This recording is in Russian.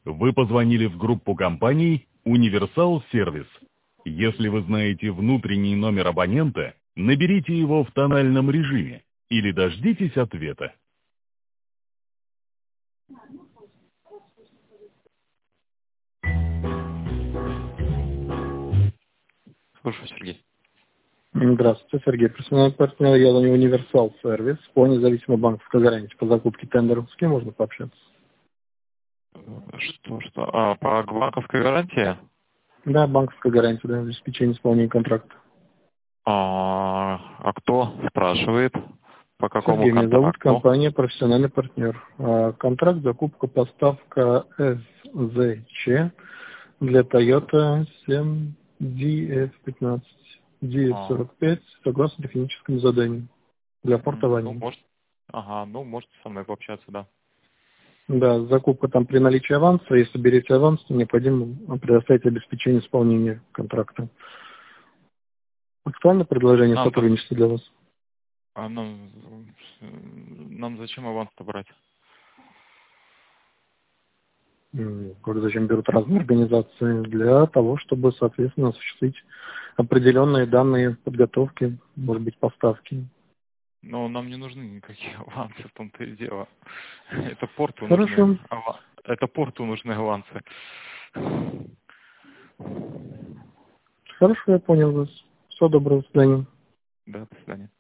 Вы позвонили в группу компаний «Универсал Сервис». Если вы знаете внутренний номер абонента, наберите его в тональном режиме или дождитесь ответа. Слушаю, Сергей. Здравствуйте, Сергей. Персональный партнер Ялани Универсал Сервис по независимой банковской гарантии по закупке тендеров. С кем можно пообщаться? Что? По банковской гарантии? Да, банковская гарантия, да, обеспечение исполнения контракта. Кто спрашивает? По какому Сергей, меня зовут, контракту? компания «Профессиональный партнер». Контракт, закупка, поставка СЗЧ для Toyota 7 DF15, DF45, согласно техническому заданию для портования. Можете со мной пообщаться, да. Да, закупка там при наличии аванса. Если берете аванс, то необходимо предоставить обеспечение исполнения контракта. Актуальное предложение сотрудничества для вас? Нам зачем аванс-то брать? Зачем берут разные организации? Для того, чтобы, соответственно, осуществить определенные данные подготовки, может быть, поставки. Но нам не нужны никакие авансы, в том-то и дело. Это порту Хорошо. нужны. Это порту нужны авансы. Хорошо, я понял вас. Всего доброго, до свидания. Да, до свидания.